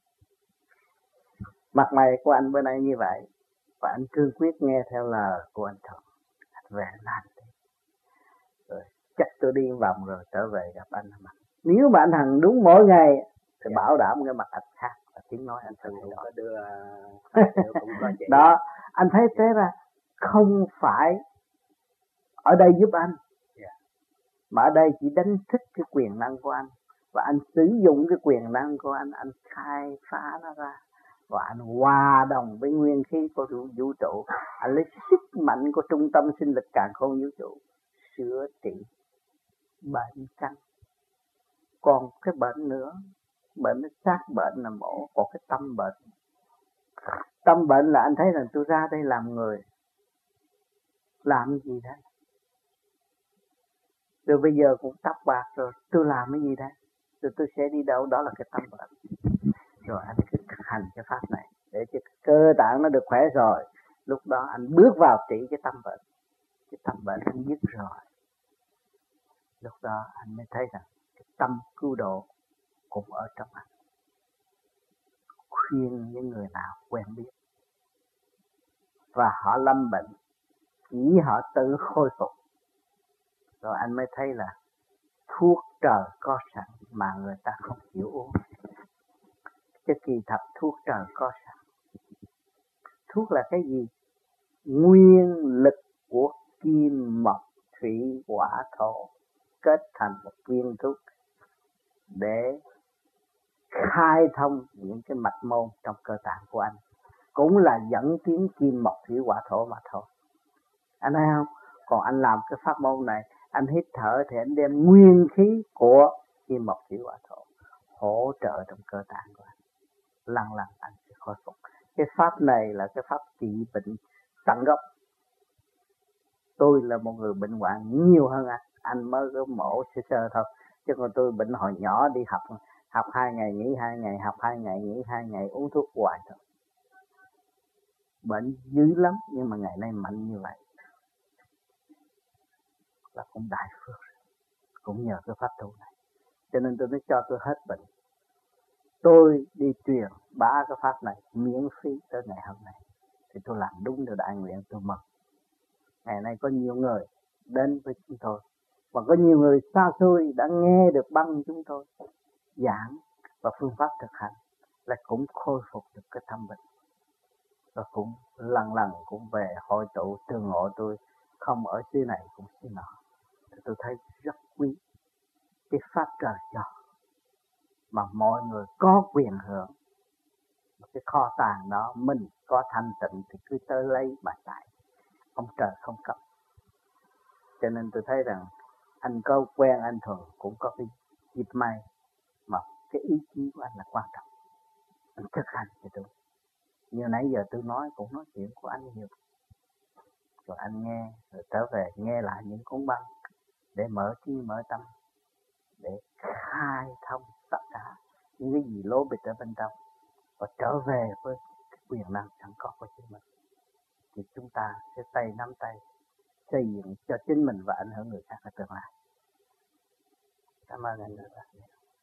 [SPEAKER 1] Mặt mày của anh bữa nay như vậy. Và anh cương quyết nghe theo lời của anh Thuận. Anh về làm đi. Rồi chắc tôi đi vòng rồi trở về gặp anh. Nếu mà anh hành đúng mỗi ngày thì yeah. Bảo đảm cái mặt anh khác.
[SPEAKER 2] tiếng nói anh Thân cũng có đưa, đưa cũng có chị.
[SPEAKER 3] Đó, anh thấy thế ra không phải ở đây giúp anh,
[SPEAKER 2] yeah.
[SPEAKER 3] mà ở đây chỉ đánh thức cái quyền năng của anh, và anh sử dụng cái quyền năng của anh, anh khai phá nó ra, và anh hòa đồng với nguyên khí của vũ trụ, anh lấy sức mạnh của trung tâm sinh lực càn khôn vũ trụ sửa trị bệnh căn. Còn cái bệnh nữa, bệnh nó sát bệnh là mổ, còn cái tâm bệnh, tâm bệnh là anh thấy rằng tôi ra đây làm người, làm gì đây? Rồi bây giờ cũng tóc bạc rồi, tôi làm cái gì đây? Rồi tôi sẽ đi đâu? Đó là cái tâm bệnh. Rồi anh cứ thực hành cái pháp này để cho cơ tạng nó được khỏe rồi, lúc đó anh bước vào trị cái tâm bệnh. Cái tâm bệnh anh dứt rồi, lúc đó anh mới thấy rằng cái tâm cứu độ cũng ở trong anh. Khuyên những người nào quen biết và họ lâm bệnh, chỉ họ tự khôi phục, rồi anh mới thấy là thuốc trời có sẵn mà người ta không chịu uống. Chứ kỳ thật thuốc trời có sẵn. Thuốc là cái gì? Nguyên lực của kim mộc thủy hỏa thổ kết thành một viên thuốc để khai thông những cái mạch môn trong cơ tạng của anh, cũng là dẫn tiến kim mộc thủy hỏa thổ mà thôi. Anh thấy không? Còn anh làm cái pháp môn này, anh hít thở thì anh đem nguyên khí của kim mộc thủy hỏa thổ hỗ trợ trong cơ tạng của anh, lần lần anh sẽ khôi phục. Cái pháp này là cái pháp trị bệnh tận gốc. Tôi là một người bệnh hoạn nhiều hơn anh, anh mới có mổ sơ sơ thôi, chứ còn tôi bệnh hồi nhỏ đi học, học hai ngày nghỉ hai ngày, học hai ngày nghỉ hai ngày, uống thuốc hoài thôi. Bệnh dữ lắm, nhưng mà ngày nay mạnh như vậy là cũng đại phước, cũng nhờ cái pháp tu này. Cho nên tôi mới cho tôi hết bệnh. Tôi đi truyền bá cái pháp này miễn phí tới ngày hôm nay, thì tôi làm đúng điều đại nguyện, tôi mừng. Ngày nay có nhiều người đến với chúng tôi, và có nhiều người xa xôi đã nghe được băng chúng tôi giảng và phương pháp thực hành, là cũng khôi phục được cái tâm bệnh, và cũng lần lần cũng về hội tụ tương ngộ tôi, không ở xứ này cũng xứ nọ. Thì tôi thấy rất quý cái pháp trời cho, mà mọi người có quyền hưởng. Cái kho tàng đó mình có thanh tịnh thì cứ tới lấy mà xài, ông trời không cấp. Cho nên tôi thấy rằng anh có quen anh Thuần cũng có cái dịp may, mà cái ý chí của anh là quan trọng. Anh thực hành cho tôi. Như nãy giờ tôi nói cũng nói chuyện của anh nhiều, rồi anh nghe, rồi trở về nghe lại những cuốn băng để mở trí mở tâm, để khai thông tất cả những cái gì lố bịch ở bên trong, và trở về với cái quyền năng sẵn có của chính mình. Thì chúng ta sẽ tay nắm tay xây dựng cho chính mình và ảnh hưởng người khác ở tương lai. Cảm ơn anh rất là nhiều.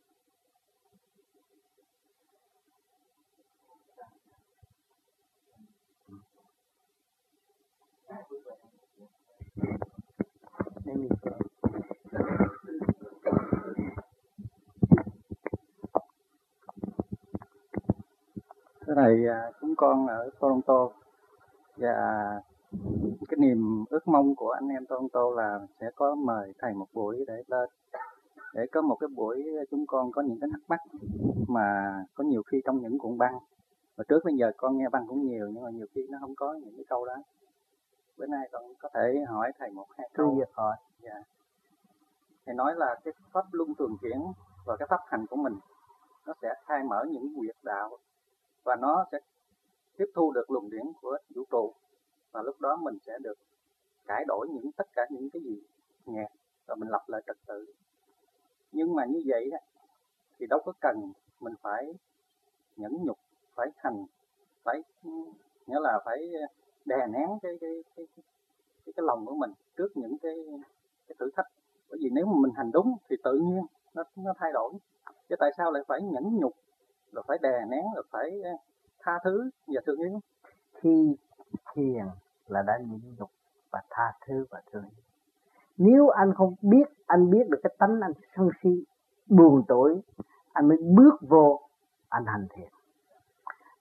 [SPEAKER 4] Cái này chúng con ở Toronto, và cái niềm ước mong của anh em Toronto là sẽ có mời thầy một buổi để lên, để có một cái buổi chúng con có những cái thắc mắc mà có nhiều khi trong những cuộn băng, và trước bây giờ con nghe băng cũng nhiều, nhưng mà nhiều khi nó không có những cái câu đó. Bữa nay con có thể hỏi thầy một hai câu.
[SPEAKER 3] Cứ việc hỏi.
[SPEAKER 4] Dạ. Thầy nói là cái pháp luân thường chuyển và cái pháp hành của mình nó sẽ khai mở những quyệt đạo, và nó sẽ tiếp thu được luồng điển của vũ trụ, và lúc đó mình sẽ được cải đổi những tất cả những cái gì nhạt, và mình lập lại trật tự. Nhưng mà như vậy đó, thì đâu có cần mình phải nhẫn nhục, phải hành, phải nghĩa là phải đè nén cái cái cái cái, cái, cái lòng của mình trước những cái cái thử thách. Bởi vì nếu mà mình hành đúng thì tự nhiên nó nó thay đổi. Chứ tại sao lại phải nhẫn nhục, rồi phải đè nén, rồi phải tha thứ và thương yêu?
[SPEAKER 3] Khi thiền là đã nhịn nhục và tha thứ và thương yêu. Nếu anh không biết, anh biết được cái tánh anh sân si, buồn tuổi, anh mới bước vô anh hành thiền.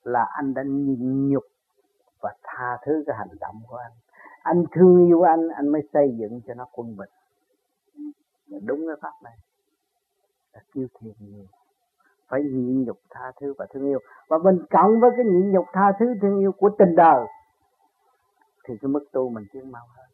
[SPEAKER 3] là anh đã nhịn nhục và tha thứ cái hành động của anh. Anh thương yêu anh, anh mới xây dựng cho nó quân bình. Đúng cái pháp này là kêu thiền nhiều, phải nhịn nhục tha thứ và thương yêu. Và mình cộng với cái nhịn nhục tha thứ thương yêu của tình đời thì cái mức tu mình tiến mau hơn.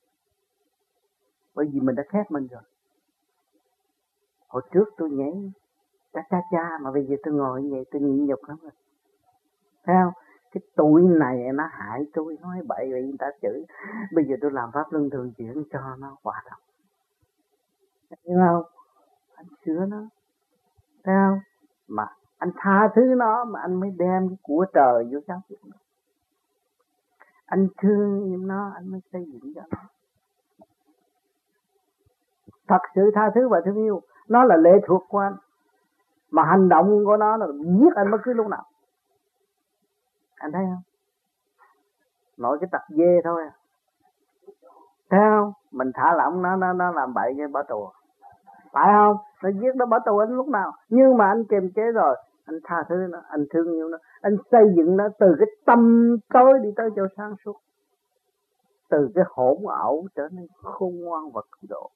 [SPEAKER 3] Bởi vì mình đã khép mình rồi. Hồi trước tôi nhảy cha cha cha mà bây giờ tôi ngồi như vậy tôi nhịn nhục lắm rồi. Thấy không? Cái tuổi này nó hại tôi, nói bậy bậy người ta chửi. Bây giờ tôi làm pháp luân thường chuyển cho nó hòa đồng. Thấy không? Anh sửa nó. Thấy không? Mà anh tha thứ nó mà anh mới đem cái của trời vô giáo dục nó. Anh thương yêu nó, anh mới xây dựng cho nó. Thật sự tha thứ và thương yêu, nó là lệ thuộc của anh. Mà hành động của nó là giết anh bất cứ lúc nào. Anh thấy không? Nói cái tật dê thôi à. Thấy không? Mình thả lỏng nó, nó, nó làm bậy cái bỏ tù. Phải không? Nó giết nó bỏ tù anh lúc nào. Nhưng mà anh kiềm chế rồi, anh tha thứ nó, anh thương yêu nó, anh xây dựng nó từ cái tâm tối đi tới chỗ sáng suốt. Từ cái hỗn ẩu trở nên khôn ngoan và cứu độ.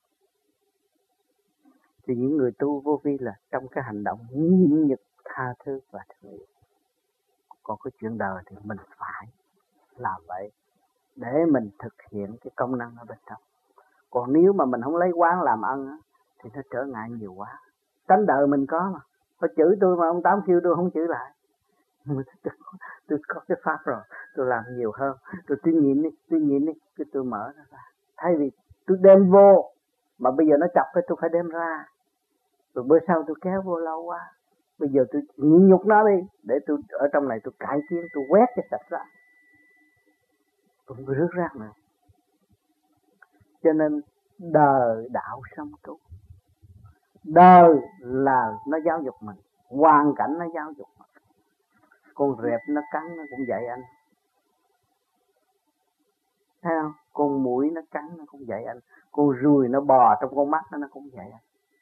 [SPEAKER 3] Thì những người tu vô vi là trong cái hành động nhịn nhục tha thứ và thương yêu. Còn cái chuyện đời thì mình phải làm vậy để mình thực hiện cái công năng ở bên trong. Còn nếu mà mình không lấy quán làm ăn thì nó trở ngại nhiều quá. Tánh đời mình có mà. Họ chửi tôi mà ông Tám kêu tôi không chửi lại. Tôi có cái pháp rồi, tôi làm nhiều hơn. Rồi tôi nhịn đi, tôi nhịn đi, cái tôi mở nó ra. Thay vì tôi đem vô mà bây giờ nó chọc cái tôi phải đem ra. Rồi bữa sau tôi kéo vô lâu quá. Bây giờ tôi nhịn nhục nó đi, để tôi ở trong này tôi cải tiến, tôi quét cái sạch ra. Tôi không có rước rác nữa. Cho nên đời đạo sống tu. Đời là nó giáo dục mình, hoàn cảnh nó giáo dục mình. Con rệp nó cắn nó cũng dạy anh. Thấy không? Con muỗi nó cắn nó cũng dạy anh. Con ruồi nó bò trong con mắt nó, nó cũng dạy anh.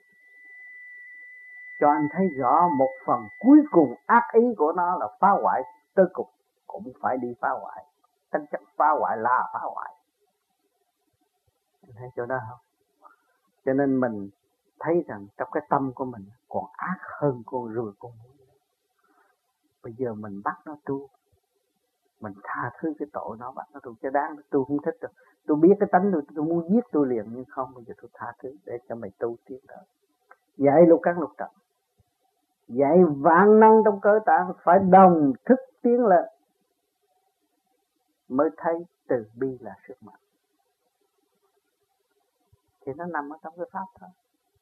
[SPEAKER 3] Cho anh thấy rõ một phần cuối cùng ác ý của nó là phá hoại, tới cùng cũng phải đi phá hoại. Tính chất phá hoại là phá hoại. Anh thấy chỗ đó không? Cho nên mình thấy rằng trong cái tâm của mình còn ác hơn con ruồi con muỗi. Bây giờ mình bắt nó tu, mình tha thứ cái tội nó, bắt nó tu cho đáng. Tôi không thích rồi, tôi biết cái tánh tôi, tôi muốn giết tôi liền. Nhưng không, bây giờ tôi tha thứ để cho mày tu tiến tới. Dạy lục căn lục trần, dạy vạn năng trong cơ tạng phải đồng thức tiến lên, mới thấy từ bi là sức mạnh. Thì nó nằm ở trong cái pháp thôi.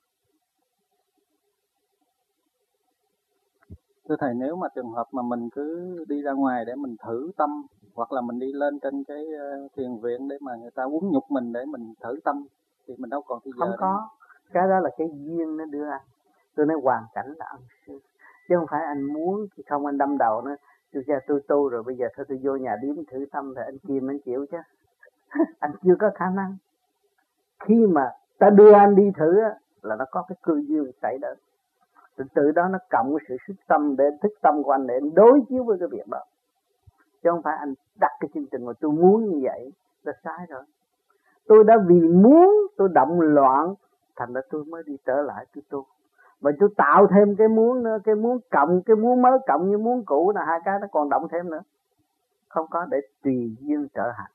[SPEAKER 4] Thưa Thầy, nếu mà trường hợp mà mình cứ đi ra ngoài để mình thử tâm, hoặc là mình đi lên trên cái thiền viện để mà người ta quấn nhục mình để mình thử tâm, thì mình đâu còn thì giờ.
[SPEAKER 3] Không có. Cái đó là cái duyên nó đưa anh. Tôi nói hoàn cảnh là ân sư. Chứ không phải anh muốn, thì không anh đâm đầu nó. Tôi ra tôi tu rồi bây giờ thôi tôi vô nhà điếm thử tâm thì anh kìm anh chịu chứ. Anh chưa có khả năng. Khi mà ta đưa anh đi thử là nó có cái cơ duyên xảy đến. Từ từ đó nó cộng sự sức tâm để thức tâm của anh để anh đối chiếu với cái việc đó. Chứ không phải anh đặt cái chương trình mà tôi muốn như vậy là sai rồi. Tôi đã vì muốn tôi động loạn, thành ra tôi mới đi trở lại tôi tu. Mà tôi tạo thêm cái muốn nữa, cái muốn cộng, cái muốn mới cộng như muốn cũ là hai cái nó còn động thêm nữa. Không có, để tùy duyên trở hành.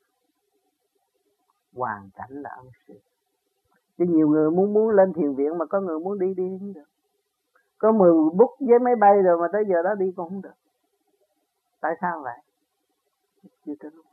[SPEAKER 3] Hoàn cảnh là ân sư. Chứ nhiều người muốn muốn lên thiền viện mà có người muốn đi đi không được. Có mười bút với máy bay rồi mà tới giờ đó đi cũng không được. Tại sao vậy? Chưa tới lúc.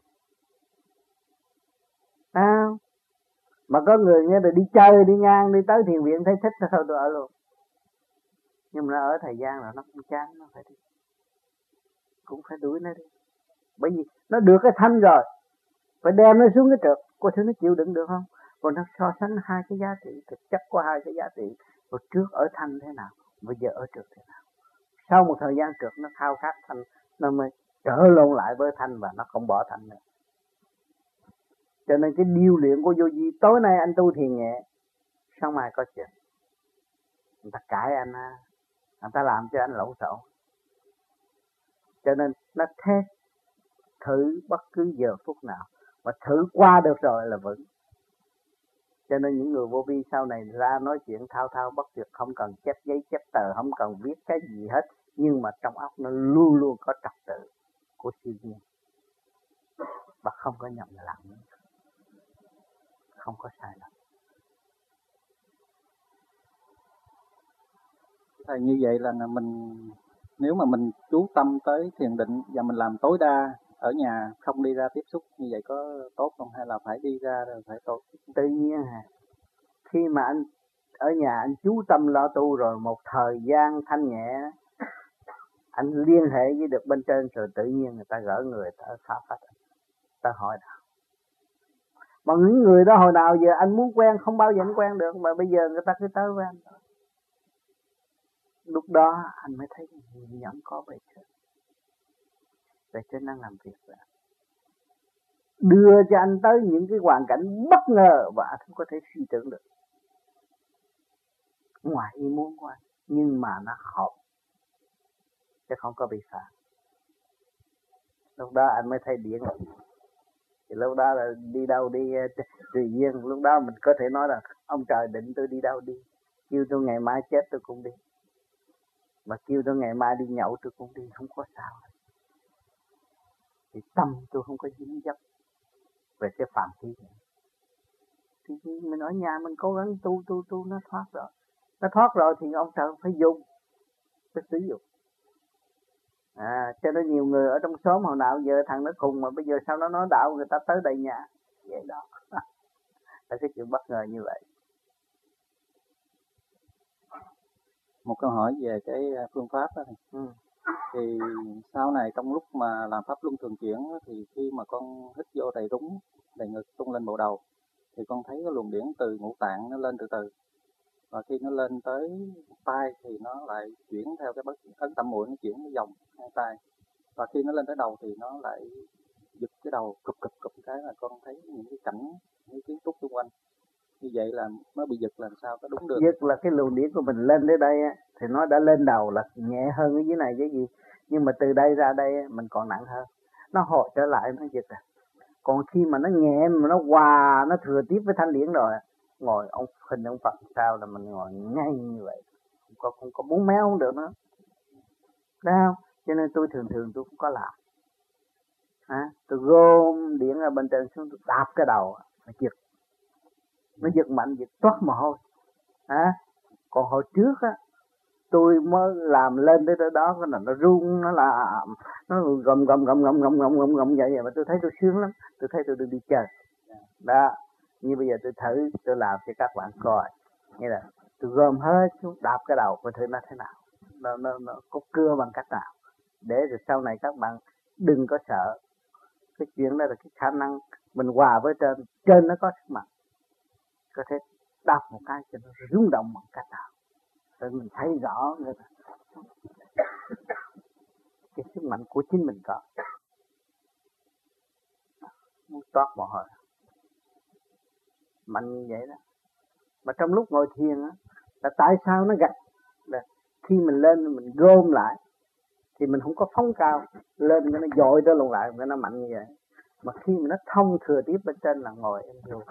[SPEAKER 3] À, mà có người nghe rồi đi chơi, đi ngang, đi tới thiền viện thấy thích thôi tôi ở luôn. Nhưng mà nó ở thời gian rồi nó cũng chán, nó phải đi. Cũng phải đuổi nó đi. Bởi vì nó được cái thanh rồi, phải đem nó xuống cái trượt. Cô thử nó chịu đựng được không? Còn nó so sánh hai cái giá trị, thực chất của hai cái giá trị. Hồi trước ở thanh thế nào, bây giờ ở trượt thế nào. Sau một thời gian trượt nó khao khát thanh, nó mới trở lộn lại với thanh và nó không bỏ thanh nữa. Cho nên cái điêu luyện của vô vi, tối nay anh tu thiền nhẹ, sáng mai có chuyện. Người ta cãi anh, người ta làm cho anh lộn xộn. Cho nên nó test thử bất cứ giờ phút nào, mà thử qua được rồi là vững. Cho nên những người vô vi sau này ra nói chuyện thao thao bất tuyệt, không cần chép giấy chép tờ, không cần viết cái gì hết, nhưng mà trong óc nó luôn luôn có trật tự của siêu nhiên và không có nhầm lẫn, không có sai lầm.
[SPEAKER 4] Thầy, như vậy là mình, nếu mà mình chú tâm tới thiền định và mình làm tối đa ở nhà, không đi ra tiếp xúc, như vậy có tốt không, hay là phải đi ra rồi phải tốt?
[SPEAKER 3] Tự nhiên hả? Khi mà anh ở nhà anh chú tâm lo tu rồi, một thời gian thanh nhẹ, anh liên hệ với được bên trên rồi, tự nhiên người ta gỡ người ta phá phách, ta hỏi nào. Mà những người đó hồi nào giờ anh muốn quen không bao giờ anh quen được, mà bây giờ người ta cứ tới với anh. Lúc đó anh mới thấy nhẫn có bề trên. Bề trên đang làm việc rồi, đưa cho anh tới những cái hoàn cảnh bất ngờ và anh không có thể suy tưởng được, ngoài ý muốn của anh, nhưng mà nó hợp chứ không có bị phản. Lúc đó anh mới thấy điển. Thì lúc đó là đi đâu đi tùy duyên. Lúc đó mình có thể nói là ông trời định tôi đi đâu đi, kêu tôi ngày mai chết tôi cũng đi, mà kêu tôi ngày mai đi nhậu tôi cũng đi, không có sao. Thì tâm tôi không có dính dấp về cái phạm vi này. Thì mình ở nhà mình cố gắng tu tu tu nó thoát rồi. Nó thoát rồi thì ông trời phải dùng, phải sử dụng. À, cho nên nhiều người ở trong xóm hồi nào giờ thằng nó cùng mà bây giờ sau nó nói đạo người ta tới đầy nhà. Vậy đó. Là cái chuyện bất ngờ như vậy.
[SPEAKER 4] Một câu hỏi về cái phương pháp đó.
[SPEAKER 3] Ừ.
[SPEAKER 4] Thì sau này trong lúc mà làm pháp luân thường chuyển thì khi mà con hít vô đầy rúng, đầy ngực tung lên bộ đầu, thì con thấy cái luồng điển từ ngũ tạng nó lên từ từ. Và khi nó lên tới tai thì nó lại chuyển theo cái bất ấn tâm muội, nó chuyển cái dòng hai tai. Và khi nó lên tới đầu thì nó lại giật cái đầu cụp cụp cụp cái, là con thấy những cái cảnh, những kiến trúc xung quanh. Như vậy là nó bị giật làm sao có đúng được?
[SPEAKER 3] Giật là cái luồng điển của mình lên tới đây á, thì nó đã lên đầu là nhẹ hơn cái dưới này chứ gì. Nhưng mà từ đây ra đây mình còn nặng hơn. Nó hồi trở lại nó giật à. Còn khi mà nó nhẹ mà nó hòa, nó thừa tiếp với thanh điển rồi, ngồi ông hình ông Phật sao là mình ngồi ngay như vậy, không có, không có muốn méo không được nữa. Đấy không? Cho nên tôi thường thường tôi cũng có làm. À, tôi gom điển ở bên trên xuống, tôi đạp cái đầu, nó giật. Nó giật mạnh, giật toát mồ hôi. À, còn hồi trước á, tôi mới làm lên tới đó, cái là nó rung, nó là nó gầm gầm gầm gầm gầm gầm gầm gầm vậy vậy, mà tôi thấy tôi sướng lắm, tôi thấy tôi được đi chơi. Đó, như bây giờ tôi thử, tôi làm cho các bạn coi. Như là tôi gom hết xuống, đạp cái đầu, coi thử nó thế nào, nó nó nó có cưa bằng cách nào, để rồi sau này các bạn đừng có sợ. Cái chuyện đó là cái khả năng mình hòa với trên, trên nó có sức mạnh, có thể đạp một cái cho nó rung động bằng cách nào, rồi mình thấy rõ người ta cái sức mạnh của chính mình có. Muốn toát mồ hôi mạnh như vậy đó. Mà trong lúc ngồi thiền á, là tại sao nó gạch, là khi mình lên mình gom lại thì mình không có phóng cao lên, nó dội trở lộn lại, nó mạnh như vậy. Mà khi mà nó thông thừa tiếp bên trên là ngồi em vô,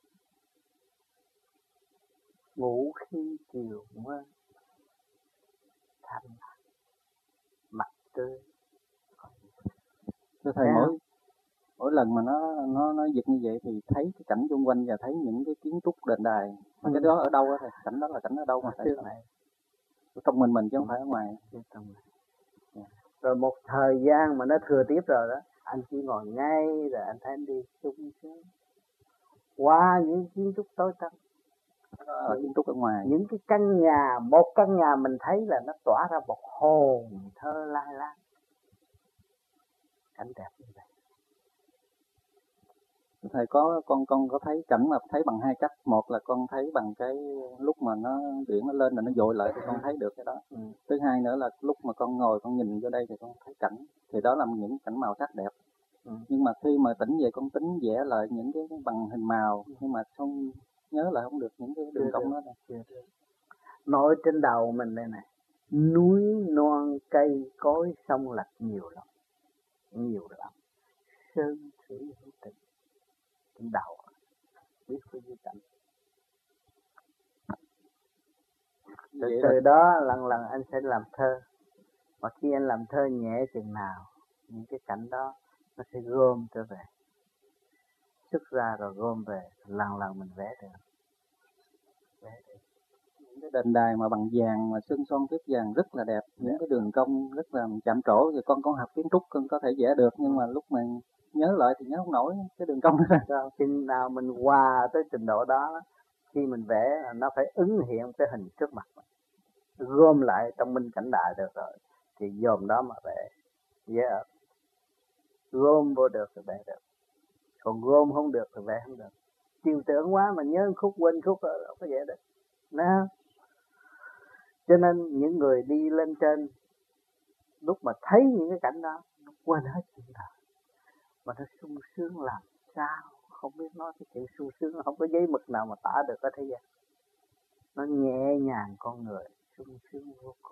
[SPEAKER 3] ngủ khi chiều mơ, thanh mặt tươi.
[SPEAKER 4] Thưa thầy, mỗi mỗi lần mà nó nó nó giật như vậy thì thấy cái cảnh xung quanh và thấy những cái kiến trúc đền đài. Mà ừ. Cái đó ở đâu á thầy? Cảnh đó là cảnh ở đâu mà thầy? Này. Trong mình mình chứ không phải ở ngoài.
[SPEAKER 3] Trong mình. Rồi một thời gian mà nó thừa tiếp rồi đó, anh chỉ ngồi ngay rồi anh thấy anh đi chung xuống qua những kiến trúc tối tăm.
[SPEAKER 4] Ở kiến trúc ở ngoài.
[SPEAKER 3] Những cái căn nhà, một căn nhà mình thấy là nó tỏa ra một hồn thơ lai láng. Cảnh đẹp như vậy.
[SPEAKER 4] Thầy có con con có thấy cảnh mà thấy bằng hai cách. Một là con thấy bằng cái lúc mà nó điện nó lên là nó dội lại thì con thấy được cái đó. Ừ. Thứ hai nữa là lúc mà con ngồi con nhìn vô đây thì con thấy cảnh. Thì đó là những cảnh màu sắc đẹp. Ừ. Nhưng mà khi mà tỉnh về con tính vẽ lại những cái bằng hình màu, ừ. Nhưng mà không nhớ lại không được những cái đường cong đó.
[SPEAKER 3] Nổi trên đầu mình đây này, núi non cây cối sông lạch nhiều lắm, nhiều lắm. Sơn thủy hữu tình, trên đầu biết cái gì cảnh. Từ, từ đó lần lần anh sẽ làm thơ, mà khi anh làm thơ nhẹ chừng nào, những cái cảnh đó nó sẽ gom trở về, xuất ra rồi gom về, lần lần mình vẽ được. Vẽ được.
[SPEAKER 4] Những cái đền đài mà bằng vàng mà sơn son tuyết vàng rất là đẹp, những cái đường cong rất là chạm trổ. Thì con con học kiến trúc con có thể vẽ được, nhưng mà lúc mà nhớ lại thì nhớ không nổi cái đường cong đó.
[SPEAKER 3] Sao khi nào mình hòa tới trình độ đó, khi mình vẽ nó phải ứng hiện cái hình trước mặt mình, gom lại trong minh cảnh đại được rồi thì dồn đó mà vẽ dễ yeah. Gom vô được thì vẽ được, còn gom không được thì vẽ không được. Chiều tưởng quá mà nhớ khúc quên khúc rồi đâu có vẽ được. Nó cho nên những người đi lên trên lúc mà thấy những cái cảnh đó nó quên hết chuyện đời, mà nó sung sướng làm sao không biết nói. Cái chuyện sung sướng không có giấy mực nào mà tả được ở thế gian. Nó nhẹ nhàng con người, sung sướng vô cùng.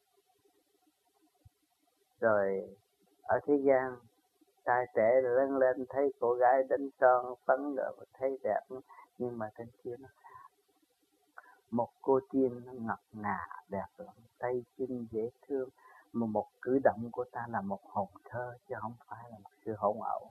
[SPEAKER 3] Rồi ở thế gian trai trẻ lớn lên thấy cô gái đánh son phấn rồi thấy đẹp, nhưng mà trên kia nó một cô tiên nó ngọc ngà đẹp lắm, tay chân dễ thương, mà một cử động của ta là một hồn thơ chứ không phải là một sự hỗn ẩu.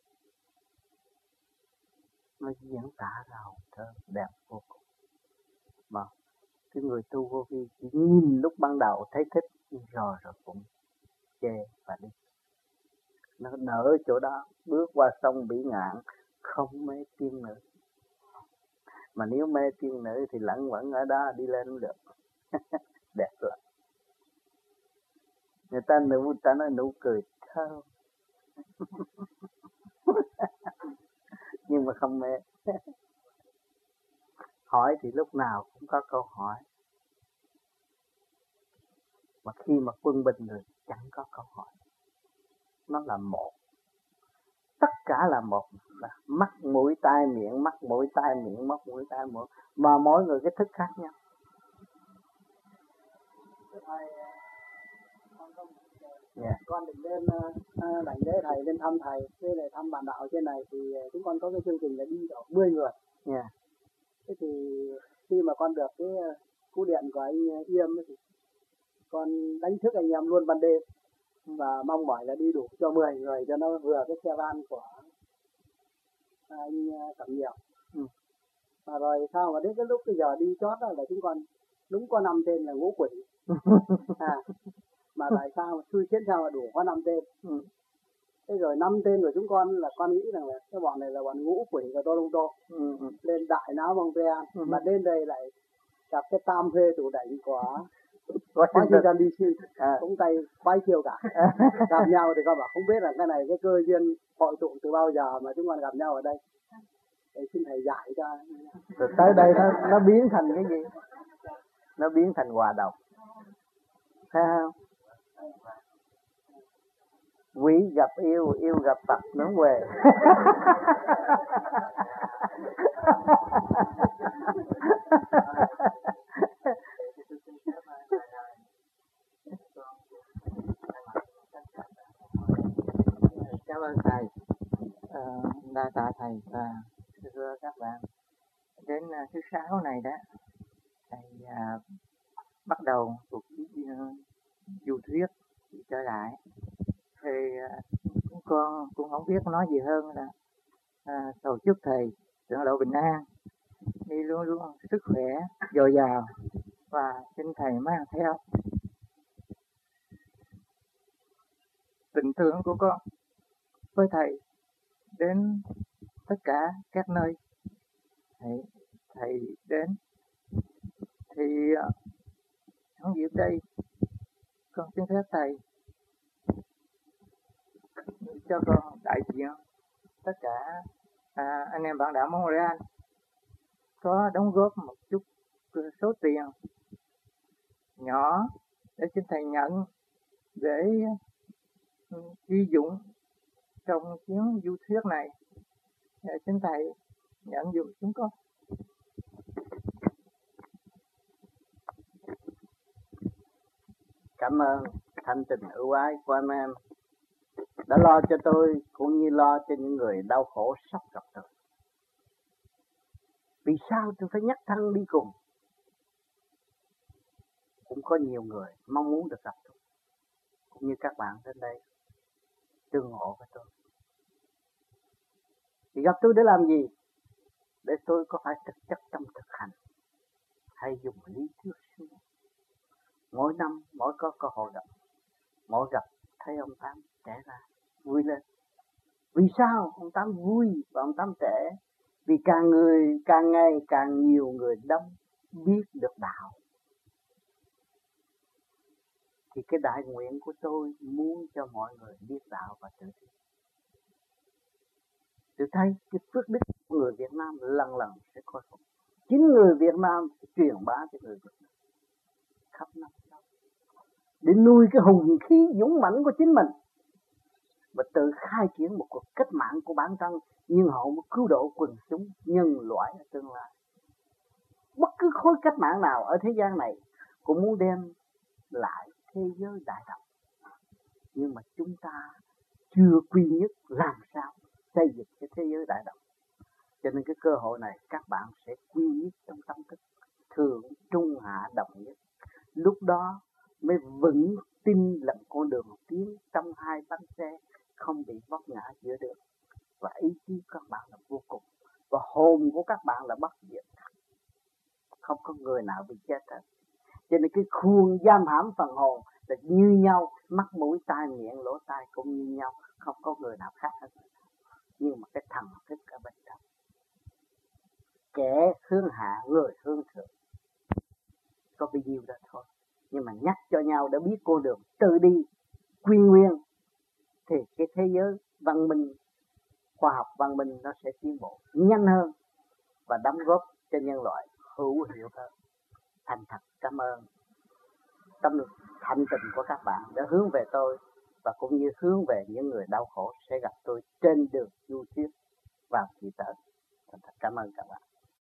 [SPEAKER 3] Nó diễn tả ra hồn thơ đẹp vô cùng. Mà cái người tu vô vi chỉ nhìn lúc ban đầu thấy thích, rồi rồi cũng chê và đi. Nó nở chỗ đó, bước qua sông Bỉ Ngạn không mê tiên nữ. Mà nếu mê tiên nữ thì lẫn vẫn ở đó, đi lên không được. Đẹp lắm. Người ta nụ, người ta nói nụ cười thơm. Nhưng mà không mê. Hỏi thì lúc nào cũng có câu hỏi. Mà khi mà quân bình rồi chẳng có câu hỏi. Nó là một. Tất cả là một. Là mắt mũi tai miệng, mắt mũi tai miệng, mắt mũi tai miệng. Mà mỗi người cái thức khác nhau.
[SPEAKER 5] Yeah. Con định lên uh, đảnh lễ thầy, lên thăm thầy, thế này thăm bạn đạo trên này thì chúng con có cái chương trình là đi độ mười người.
[SPEAKER 3] Yeah.
[SPEAKER 5] Thế thì khi mà con được cái cú điện của anh Yêm thì con đánh thức anh em luôn ban đêm và mong mỏi là đi đủ cho mười người cho nó vừa cái xe van của anh Cẩm Nhiều. Ừ. Và rồi sao mà đến cái lúc bây giờ đi chót đó là chúng con đúng có năm tên là ngũ quỷ. À, mà tại sao xui xuyến sao mà đủ có năm tên. Ừ. Thế rồi năm tên của chúng con là con nghĩ rằng là cái bọn này là bọn ngũ quỷ của Tô Lông Tô. Ừ. Lên đại náo Mông Prean. Ừ. Mà đến đây lại gặp cái tam thuê chủ đánh của Washington đê xê. À. Cũng tay quái chiêu cả. Gặp nhau thì con bảo không biết là cái này cái cơ duyên hội tụ từ bao giờ mà chúng con gặp nhau ở đây. Để xin thầy giải cho.
[SPEAKER 3] Rồi tới đây nó, nó biến thành cái gì? Nó biến thành hòa đồng. Thấy không? Quỷ gặp yêu, yêu gặp Phật nó về.
[SPEAKER 6] Cảm ơn thầy, à, đa tạ thầy và thưa các bạn. Đến uh, thứ sáu này đó, thầy uh, bắt đầu cuộc uh, du thuyết trở lại. Thì uh, con cũng không biết nói gì hơn là uh, cầu chúc thầy tận lộ bình an, đi luôn luôn sức khỏe dồi dào, và xin thầy mang theo tình thương của con với thầy đến tất cả các nơi thầy, thầy đến. Thì trong dịp đây con xin phép thầy cho con đại diện tất cả à, anh em bạn đạo Montreal có đóng góp một chút số tiền nhỏ để xin thầy nhận để sử dụng trong chuyến du thuyết này. Để xin thầy nhận dùm chúng con.
[SPEAKER 3] Cảm ơn thanh tình ưu ái của anh em đã lo cho tôi cũng như lo cho những người đau khổ sắp gặp tôi. Vì sao tôi phải nhắc thân đi cùng? Cũng có nhiều người mong muốn được gặp tôi, cũng như các bạn đến đây tương ngộ với tôi. Thì gặp tôi để làm gì? Để tôi có phải thực chất trong thực hành, hay dùng lý thuyết suy. Mỗi năm mỗi có cơ hội gặp, mỗi gặp thấy ông Tám trẻ ra vui lên. Vì sao ông Tám vui và ông Tám trẻ? Vì càng người càng ngày càng nhiều người đông biết được đạo. Thì cái đại nguyện của tôi muốn cho mọi người biết đạo và tự tin. Tôi thấy cái phước đức của người Việt Nam lần lần sẽ khôi phục. Chính người Việt Nam sẽ truyền bá cho người Việt Nam khắp năm châu để nuôi cái hùng khí dũng mãnh của chính mình và tự khai triển một cuộc cách mạng của bản thân, nhưng họ muốn cứu độ quần chúng nhân loại ở tương lai. Bất cứ khối cách mạng nào ở thế gian này cũng muốn đem lại thế giới đại đồng, nhưng mà chúng ta chưa quy nhất làm sao xây dựng cái thế giới đại đồng. Cho nên cái cơ hội này các bạn sẽ quy nhất trong tâm thức thượng trung hạ đồng nhất. Lúc đó mới vững tin lẫn con đường tiến trong hai bánh xe, không bị vấp ngã giữa đường. Và ý chí các bạn là vô cùng, và hồn của các bạn là bất diệt, không có người nào bị chết hết. Cho nên cái khuôn giam hãm phần hồn là như nhau, mắt mũi tai miệng lỗ tai cũng như nhau, không có người nào khác hết. Nhưng mà cái thần thức ở bên trong, kẻ hướng hạ người hướng thượng, có bấy nhiêu đó thôi. Nhưng mà nhắc cho nhau để biết con đường tự đi quy nguyên, thì cái thế giới văn minh, khoa học văn minh nó sẽ tiến bộ nhanh hơn và đóng góp cho nhân loại hữu hiệu hơn. Thành thật cảm ơn tâm thành tình của các bạn đã hướng về tôi, và cũng như hướng về những người đau khổ sẽ gặp tôi trên đường du thuyết vào dịp